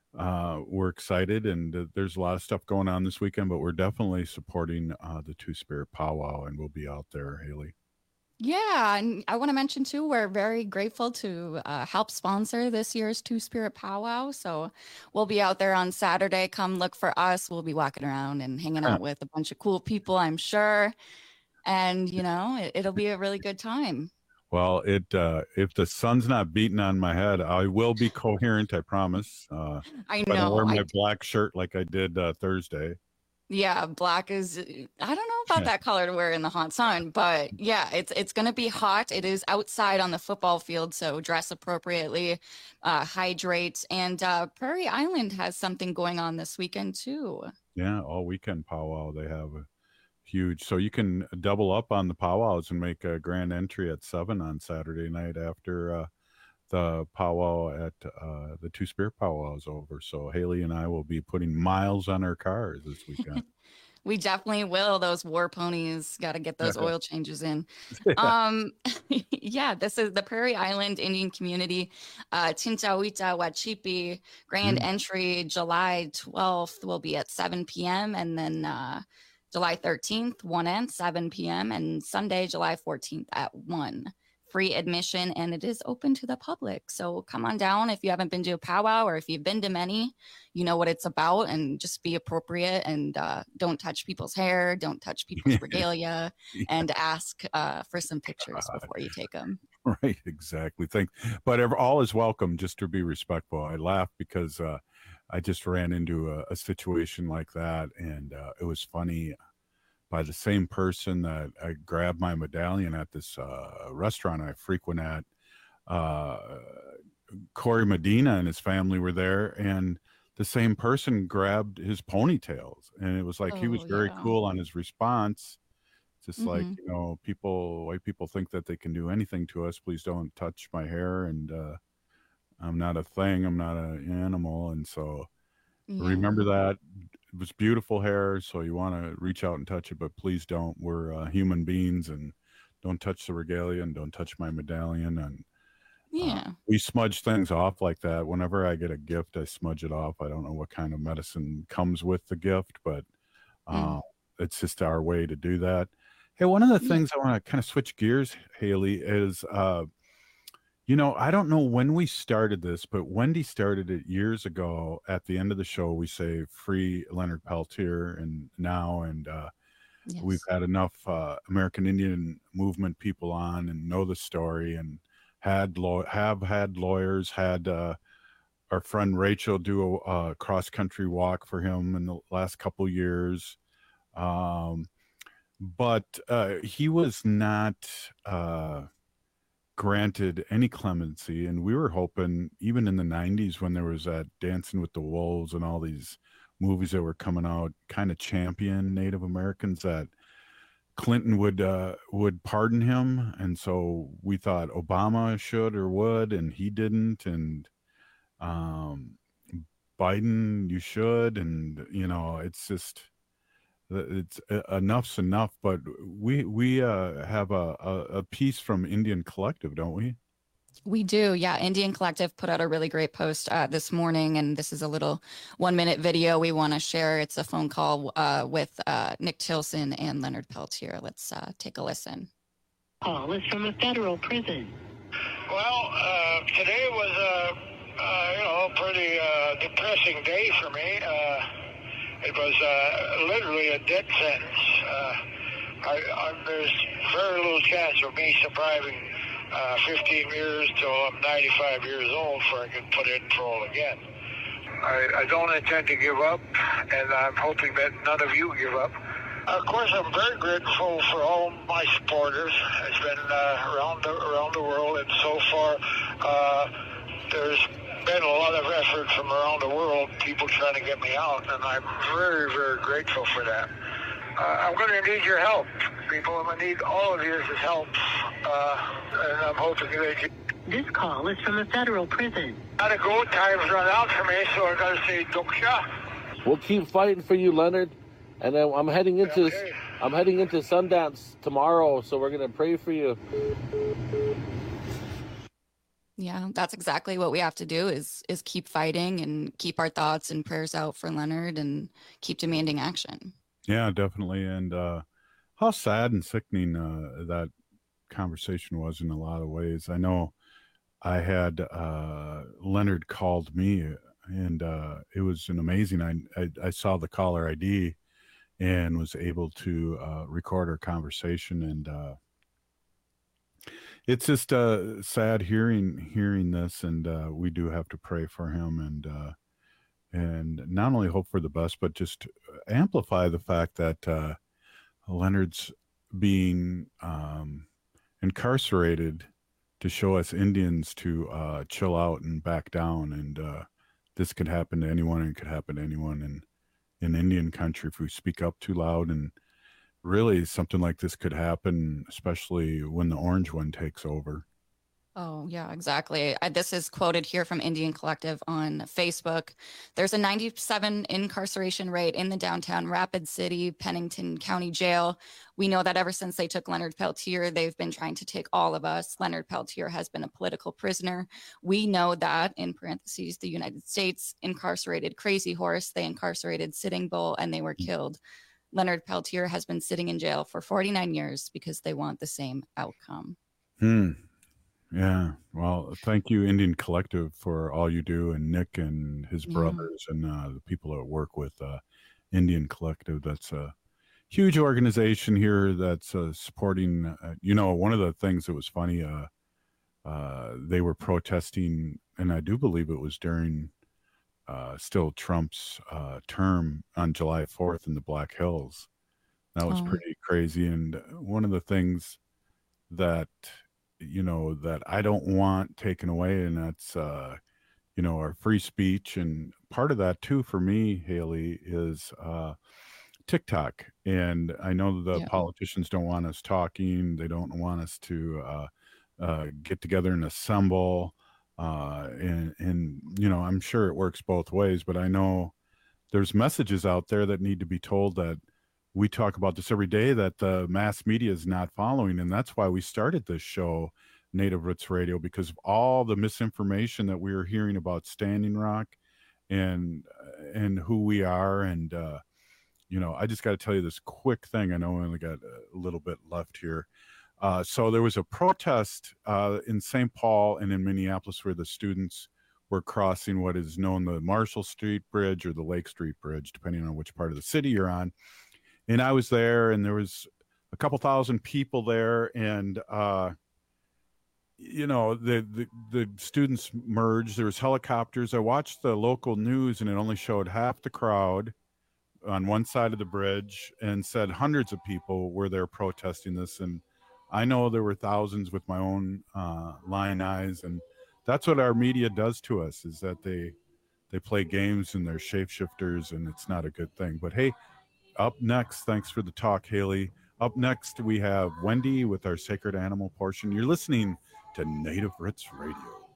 uh, we're excited, and uh, there's a lot of stuff going on this weekend, but we're definitely supporting uh, the Two Spirit Powwow, and we'll be out there, Haley. Yeah, and I want to mention too, we're very grateful to uh, help sponsor this year's Two Spirit Powwow. So we'll be out there on Saturday. Come look for us. We'll be walking around and hanging out with a bunch of cool people, I'm sure. And, you know, it, it'll be a really good time. Well, it uh, if the sun's not beating on my head, I will be coherent, I promise. Uh, I know. I wear my I... black shirt like I did uh, Thursday. Yeah, black is, I don't know about that color to wear in the hot sun, but yeah, it's it's going to be hot. It is outside on the football field, so dress appropriately, uh, hydrate. And uh, Prairie Island has something going on this weekend too. Yeah, all weekend powwow. They have a huge, so you can double up on the powwows and make a grand entry at seven on Saturday night after uh, the powwow at uh, the Two Spirit Powwow is over. So Haley and I will be putting miles on our cars this weekend. We definitely will. Those war ponies got to get those oil changes in. Yeah. Um, yeah, this is the Prairie Island Indian Community, uh, Tintawita Wachipi grand Mm. entry July twelfth will be at seven p.m. and then uh, July thirteenth, one and seven p.m. and Sunday, July fourteenth at one. Free admission, and it is open to the public. So come on down if you haven't been to a powwow, or if you've been to many, you know what it's about, and just be appropriate and uh, don't touch people's hair, don't touch people's regalia, Yeah. and ask uh, for some pictures before you take them. Right, exactly. Thank, but ever, all is welcome. Just to be respectful. I laugh because uh, I just ran into a, a situation like that, and uh, it was funny. By the same person that I grabbed my medallion at this uh, restaurant I frequent at, uh, Corey Medina and his family were there, and the same person grabbed his ponytails, and it was like he was Oh, very yeah. cool on his response. Just like, Mhm. you know, people, white people think that they can do anything to us. Please don't touch my hair, and uh, I'm not a thing. I'm not an animal, and so remember Yeah. that. It was beautiful hair, so you want to reach out and touch it, but please don't. We're uh, human beings, and don't touch the regalia, and don't touch my medallion. And uh, Yeah. we smudge things off like that. Whenever I get a gift, I smudge it off. I don't know what kind of medicine comes with the gift, but uh, Mm. it's just our way to do that. Hey, one of the Yeah. things I want to kind of switch gears, Haley, is uh, you know, I don't know when we started this, but Wendy started it years ago. At the end of the show, we say free Leonard Peltier, and now, and uh, we've Yes. had enough uh, American Indian movement people on and know the story, and had law have had lawyers, had uh, our friend Rachel do a, a cross country walk for him in the last couple years. Um, but uh, he was not uh, granted any clemency, and we were hoping, even in the nineties when there was that Dancing with the Wolves and all these movies that were coming out, kind of champion Native Americans, that Clinton would uh, would pardon him. And so we thought Obama should or would, and he didn't. And um, Biden, you should. And you know, it's just it's uh, enough's enough. But we we uh, have a, a a piece from Indian Collective, don't we? We do, yeah. Indian Collective put out a really great post uh, this morning, and this is a little one-minute video we want to share. It's a phone call uh, with uh, Nick Tilson and Leonard Peltier. Let's uh, take a listen. Call is from a federal prison. Well, uh, today was a uh, you know pretty uh, depressing day for me. Uh, it was uh, literally a death sentence. Uh, I, I, there's very little chance of me surviving uh, fifteen years till I'm ninety-five years old before I can put in parole again. I, I don't intend to give up, and I'm hoping that none of you give up. Of course, I'm very grateful for all my supporters. It's been uh, around the around the world, and so far uh, there's been a lot of effort from around the world, people trying to get me out, and I'm very, very grateful for that. Uh, I'm going to need your help, people. I'm going to need all of yours help, uh, and I'm hoping that you... This call is from a federal prison. Gotta go. Time's run out for me, so I got to say, Doksha. We'll keep fighting for you, Leonard. And then I'm heading into Okay. I'm heading into Sundance tomorrow, so we're gonna pray for you. Yeah, that's exactly what we have to do is is keep fighting and keep our thoughts and prayers out for Leonard and keep demanding action. Yeah, definitely. And uh, how sad and sickening uh, that conversation was in a lot of ways. I know I had uh, Leonard called me, and uh, it was an amazing. I, I I saw the caller I D and was able to uh, record our conversation, and uh, it's just uh, sad hearing hearing this. And uh, we do have to pray for him, and uh, and not only hope for the best, but just amplify the fact that uh, Leonard's being um, incarcerated to show us Indians to uh, chill out and back down. And uh, this could happen to anyone, and it could happen to anyone in, in Indian country if we speak up too loud. And really something like this could happen, especially when the orange one takes over. Oh, yeah, exactly. I, this is quoted here from Indian Collective on Facebook. There's a ninety-seven incarceration rate in the downtown Rapid City, Pennington County Jail. We know that ever since they took Leonard Peltier, they've been trying to take all of us. Leonard Peltier has been a political prisoner. We know that, in parentheses, the United States incarcerated Crazy Horse, they incarcerated Sitting Bull, and they were killed. Leonard Peltier has been sitting in jail for forty-nine years because they want the same outcome. Hmm. Yeah. Well, thank you, Indian Collective, for all you do, and Nick and his brothers yeah. and uh, the people that work with uh, Indian Collective. That's a huge organization here that's uh, supporting, uh, you know, one of the things that was funny, uh, uh, they were protesting, and I do believe it was during uh, still Trump's uh, term on July fourth in the Black Hills. That was oh. pretty crazy. And one of the things that you know, that I don't want taken away, and that's, uh, you know, our free speech. And part of that too, for me, Haley, is uh, TikTok. And I know the yeah. politicians don't want us talking. They don't want us to uh, uh, get together and assemble. Uh, and, and, you know, I'm sure it works both ways, but I know there's messages out there that need to be told that we talk about this every day that the mass media is not following. And that's why we started this show, Native Roots Radio, because of all the misinformation that we were hearing about Standing Rock and, and who we are. And, uh, you know, I just got to tell you this quick thing. I know we only got a little bit left here. Uh, so there was a protest uh, in Saint Paul and in Minneapolis where the students were crossing what is known the Marshall Street Bridge or the Lake Street Bridge, depending on which part of the city you're on. And I was there, and there was a couple thousand people there, and uh, you know, the, the the students merged. There was helicopters. I watched the local news, and it only showed half the crowd on one side of the bridge, and said hundreds of people were there protesting this. And I know there were thousands with my own uh, lying eyes, and that's what our media does to us, is that they they play games and they're shapeshifters, and it's not a good thing. But hey. Up next, thanks for the talk, Haley. Up next, we have Wendy with our Sacred Animal portion. You're listening to Native Roots Radio.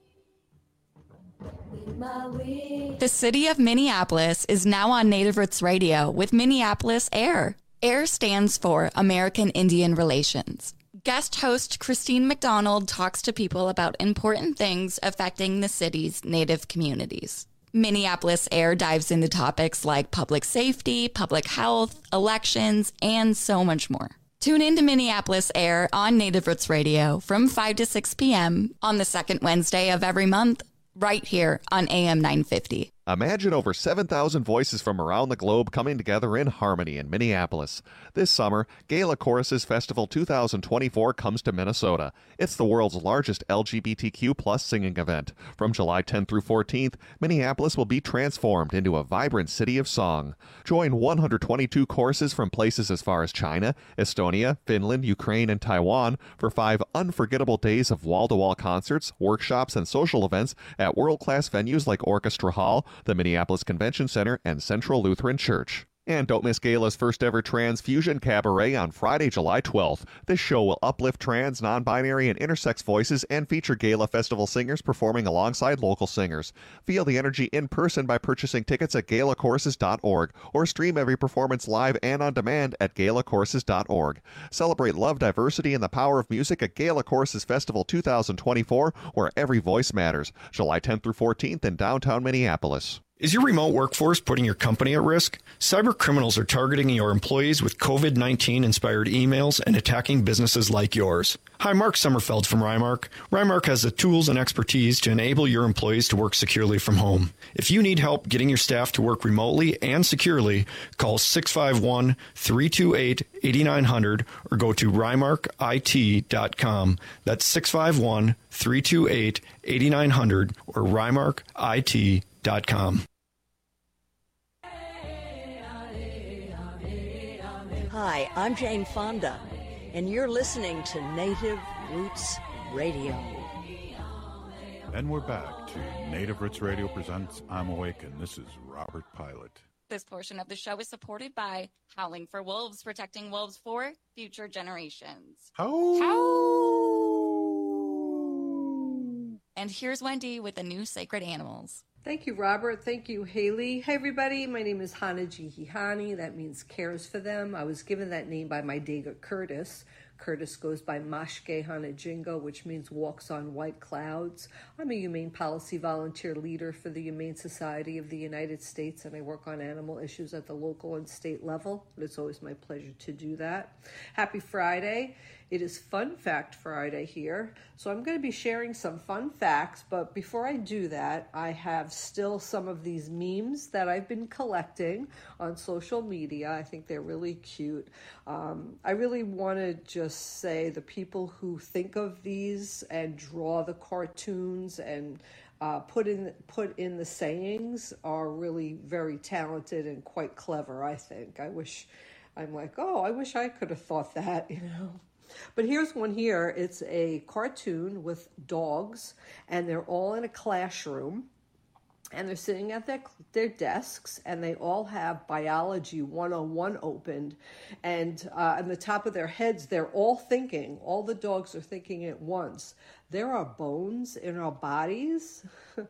The city of Minneapolis is now on Native Roots Radio with Minneapolis AIR. AIR stands for American Indian Relations. Guest host Christine McDonald talks to people about important things affecting the city's Native communities. Minneapolis AIR dives into topics like public safety, public health, elections, and so much more. Tune in to Minneapolis AIR on Native Roots Radio from five to six p.m. on the second Wednesday of every month, right here on A M nine fifty. Imagine over seven thousand voices from around the globe coming together in harmony in Minneapolis. This summer, Gala Choruses Festival two thousand twenty-four comes to Minnesota. It's the world's largest L G B T Q plus singing event. From July tenth through fourteenth, Minneapolis will be transformed into a vibrant city of song. Join one hundred twenty-two choruses from places as far as China, Estonia, Finland, Ukraine, and Taiwan for five unforgettable days of wall-to-wall concerts, workshops, and social events at world-class venues like Orchestra Hall, the Minneapolis Convention Center, and Central Lutheran Church. And don't miss Gala's first ever Trans Fusion Cabaret on Friday, July twelfth. This show will uplift trans, non-binary, and intersex voices and feature Gala Festival singers performing alongside local singers. Feel the energy in person by purchasing tickets at gala choruses dot org or stream every performance live and on demand at gala choruses dot org. Celebrate love, diversity, and the power of music at Gala Choruses Festival two thousand twenty-four, where every voice matters. July tenth through fourteenth in downtown Minneapolis. Is your remote workforce putting your company at risk? Cyber criminals are targeting your employees with COVID nineteen inspired emails and attacking businesses like yours. Hi, Mark Sommerfeld from Rymark. Rymark has the tools and expertise to enable your employees to work securely from home. If you need help getting your staff to work remotely and securely, call six five one, three two eight, eight nine zero zero or go to rymark I T dot com. That's six five one, three two eight, eight nine zero zero or rymark I T dot com. Hi, I'm Jane Fonda, and you're listening to Native Roots Radio. And we're back to Native Roots Radio presents I'm Awake, and this is Robert Pilot. This portion of the show is supported by Howling for Wolves, protecting wolves for future generations. How? How? And here's Wendy with the new Sacred Animals. Thank you, Robert. Thank you, Haley. Hey, everybody. My name is Hana Jihihani. That means cares for them. I was given that name by my Dega Curtis. Curtis goes by Mashke Hanajingo, which means walks on white clouds. I'm a humane policy volunteer leader for the Humane Society of the United States, and I work on animal issues at the local and state level. But it's always my pleasure to do that. Happy Friday. It is Fun Fact Friday here. So I'm going to be sharing some fun facts, but before I do that, I have still some of these memes that I've been collecting on social media. I think they're really cute. Um, I really want to just say the people who think of these and draw the cartoons and uh, put in put in the sayings are really very talented and quite clever, I think. I wish, I'm like, oh, I wish I could have thought that, you know. But here's one here. It's a cartoon with dogs, and they're all in a classroom, and they're sitting at their, their desks, and they all have Biology one oh one opened, and uh, on the top of their heads, they're all thinking, all the dogs are thinking at once, there are bones in our bodies.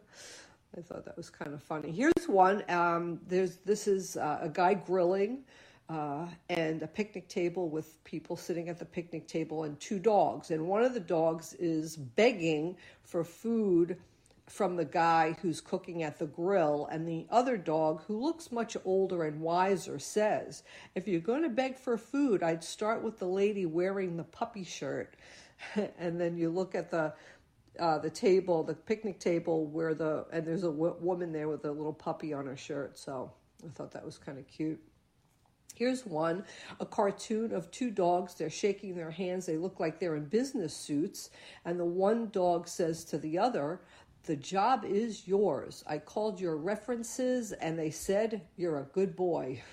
I thought that was kind of funny. Here's one. Um, there's This is uh, a guy grilling, Uh, and a picnic table with people sitting at the picnic table and two dogs. And one of the dogs is begging for food from the guy who's cooking at the grill. And the other dog, who looks much older and wiser, says, if you're going to beg for food, I'd start with the lady wearing the puppy shirt. And then you look at the uh, the table, the picnic table, where the and there's a w- woman there with a little puppy on her shirt. So I thought that was kind of cute. Here's one, a cartoon of two dogs. They're shaking their hands. They look like they're in business suits. And the one dog says to the other, the job is yours. I called your references and they said you're a good boy.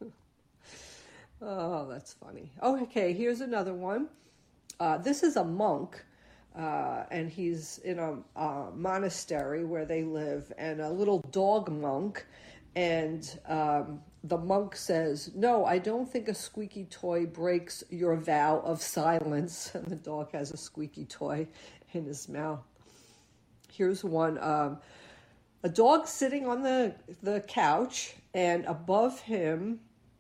Oh, that's funny. Oh, okay, here's another one. Uh, this is a monk. Uh, and he's in a, a monastery where they live, and a little dog monk. And um, the monk says, no, I don't think a squeaky toy breaks your vow of silence. And the dog has a squeaky toy in his mouth. Here's one. Um, a dog sitting on the, the couch, and above him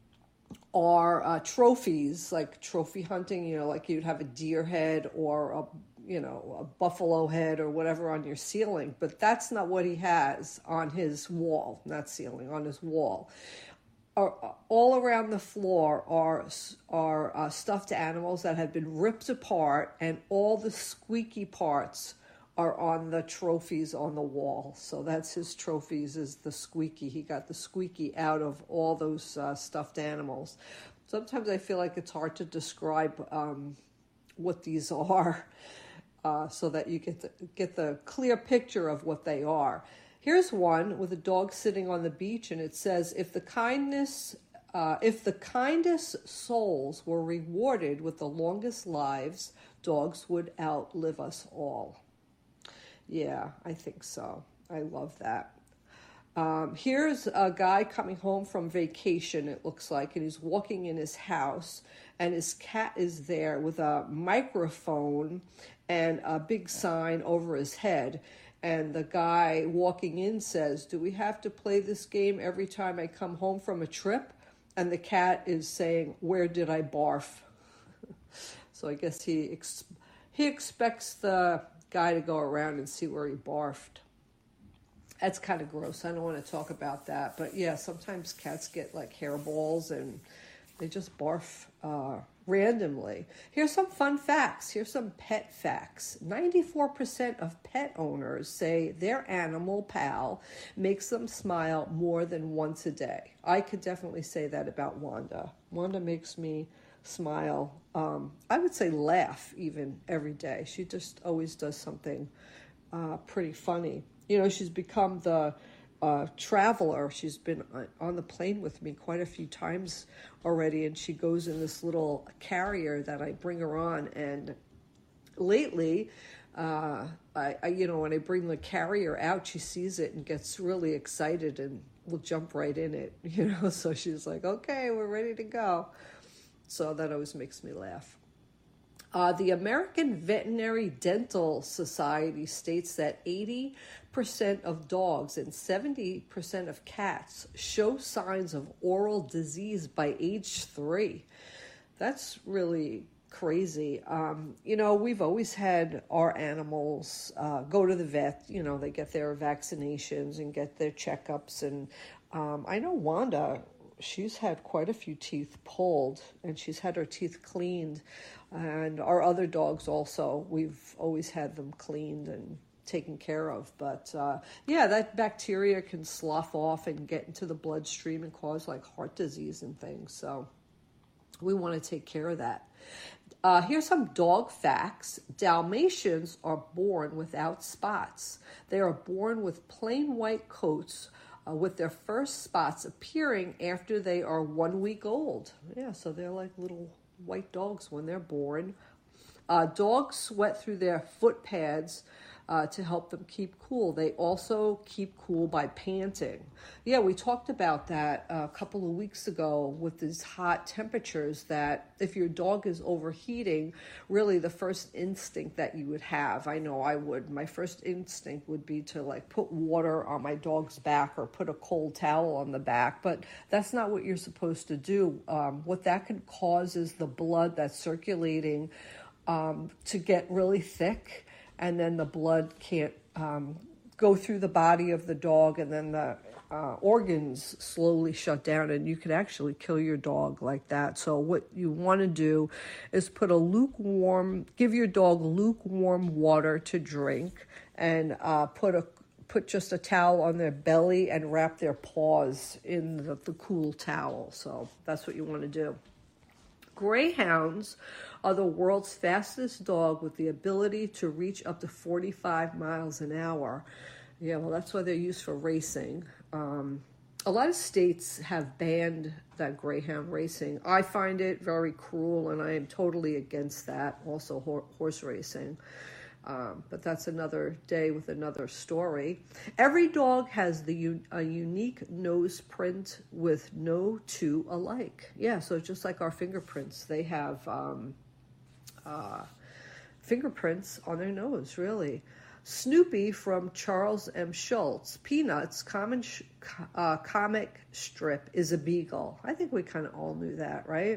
are uh, trophies, like trophy hunting, you know, like you'd have a deer head or a you know, a buffalo head or whatever on your ceiling, but that's not what he has on his wall, not ceiling, on his wall. Uh, all around the floor are are uh, stuffed animals that have been ripped apart, and all the squeaky parts are on the trophies on the wall. So that's his trophies, is the squeaky. He got the squeaky out of all those uh, stuffed animals. Sometimes I feel like it's hard to describe um, what these are. Uh, so that you get the, get the clear picture of what they are. Here's one with a dog sitting on the beach, and it says, if the kindness, uh, if the kindest souls were rewarded with the longest lives, dogs would outlive us all. Yeah, I think so. I love that. Um, here's a guy coming home from vacation, it looks like, and he's walking in his house, and his cat is there with a microphone and a big sign over his head. And the guy walking in says, do we have to play this game every time I come home from a trip? And the cat is saying, where did I barf? So I guess he ex- he expects the guy to go around and see where he barfed. That's kind of gross. I don't want to talk about that. But yeah, sometimes cats get like hairballs and they just barf uh, randomly. Here's some fun facts. Here's some pet facts. ninety-four percent of pet owners say their animal pal makes them smile more than once a day. I could definitely say that about Wanda. Wanda makes me smile. Um, I would say laugh even every day. She just always does something uh, pretty funny. You know, she's become the uh, traveler. She's been on the plane with me quite a few times already, and she goes in this little carrier that I bring her on. And lately, uh, I, I, you know, when I bring the carrier out, she sees it and gets really excited and will jump right in it, you know. So she's like, okay, we're ready to go. So that always makes me laugh. Uh, the American Veterinary Dental Society states that eighty percent of dogs and seventy percent of cats show signs of oral disease by age three. That's really crazy. Um, you know, we've always had our animals uh, go to the vet. You know, they get their vaccinations and get their checkups. And um, I know Wanda, she's had quite a few teeth pulled, and she's had her teeth cleaned. And our other dogs also, we've always had them cleaned and taken care of. But uh, yeah, that bacteria can slough off and get into the bloodstream and cause like heart disease and things. So we want to take care of that. Uh, here's some dog facts. Dalmatians are born without spots. They are born with plain white coats, uh, with their first spots appearing after they are one week old. Yeah, so they're like little white dogs when they're born. Uh, dogs sweat through their foot pads uh, to help them keep cool. They also keep cool by panting. Yeah, we talked about that a couple of weeks ago with these hot temperatures, that if your dog is overheating, really the first instinct that you would have, I know I would, my first instinct would be to like put water on my dog's back or put a cold towel on the back, but that's not what you're supposed to do. Um, what that can cause is the blood that's circulating um, to get really thick, and then the blood can't um, go through the body of the dog, and then the uh, organs slowly shut down, and you could actually kill your dog like that. So what you want to do is put a lukewarm, give your dog lukewarm water to drink, and uh, put a put just a towel on their belly and wrap their paws in the, the cool towel. So that's what you want to do. Greyhounds are the world's fastest dog with the ability to reach up to forty-five miles an hour. Yeah, well, that's why they're used for racing. Um, a lot of states have banned that greyhound racing. I find it very cruel, and I am totally against that, also ho- horse racing. Um, but that's another day with another story. Every dog has the un- a unique nose print with no two alike. Yeah, so just like our fingerprints, they have um, uh, fingerprints on their nose, really. Snoopy from Charles M. Schulz, Peanuts, common sh- uh, comic strip, is a beagle. I think we kind of all knew that, right?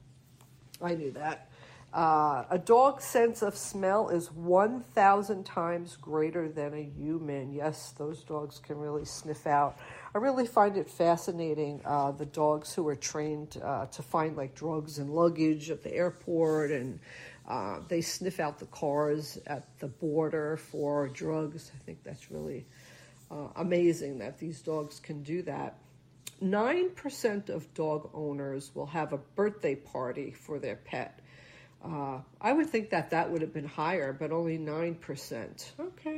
I knew that. Uh, a dog's sense of smell is one thousand times greater than a human. Yes, those dogs can really sniff out. I really find it fascinating, uh, the dogs who are trained uh, to find like drugs and luggage at the airport, and uh, they sniff out the cars at the border for drugs. I think that's really uh, amazing that these dogs can do that. nine percent of dog owners will have a birthday party for their pet. Uh, I would think that that would have been higher, but only nine percent. Okay.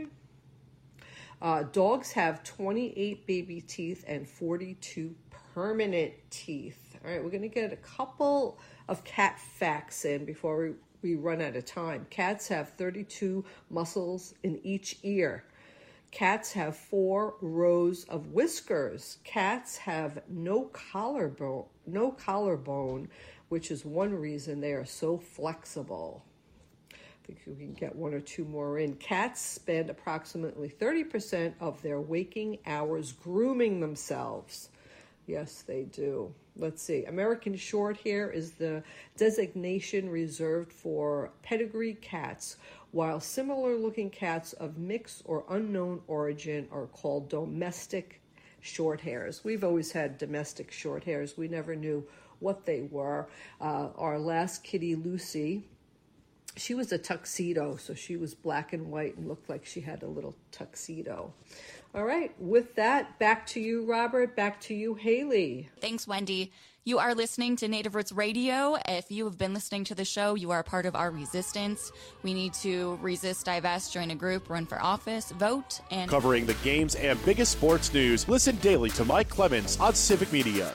Uh, dogs have twenty-eight baby teeth and forty-two permanent teeth. All right, we're going to get a couple of cat facts in before we, we run out of time. Cats have thirty-two muscles in each ear. Cats have four rows of whiskers. Cats have no collarbone, no collarbone, which is one reason they are so flexible. I think we can get one or two more in. Cats spend approximately thirty percent of their waking hours grooming themselves. Yes, they do. Let's see. American Shorthair is the designation reserved for pedigree cats, while similar-looking cats of mixed or unknown origin are called domestic Shorthairs. We've always had domestic Shorthairs. We never knew what they were. Uh, our last kitty, Lucy, she was a tuxedo, so she was black and white and looked like she had a little tuxedo. All right, with that, back to you, Robert. Back to you, Haley. Thanks, Wendy. You are listening to Native Roots Radio. If you have been listening to the show, you are part of our resistance. We need to resist, divest, join a group, run for office, vote, and... Covering the games and biggest sports news, listen daily to Mike Clemens on Civic Media.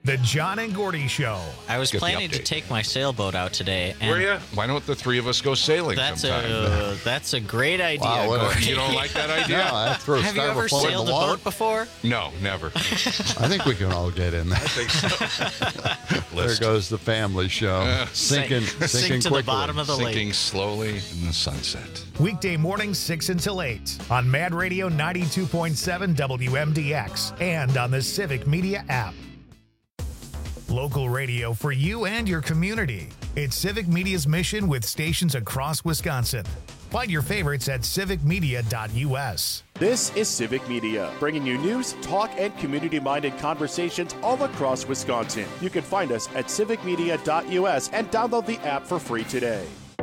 The John and Gordy Show. I was Get the planning to update. take my sailboat out today. And Were you? Why don't the three of us go sailing That's sometime? a that's a great idea. Wow, what a- Gordy. you don't like that idea? No, I throw Have you ever styrofoam in sailed the a water. boat before? No, never. I think we can all get in there. I think so. There goes the family show. Uh, sinking, Sink- sinking sink to the quickly. bottom of the lake. Sinking slowly in the sunset. Weekday mornings six until eight on Mad Radio ninety-two point seven W M D X and on the Civic Media app. Local radio for you and your community. It's Civic Media's mission with stations across Wisconsin. Find your favorites at civic media dot U S. This is Civic Media, bringing you news, talk, and community-minded conversations all across Wisconsin. You can find us at civic media dot U S and download the app for free today.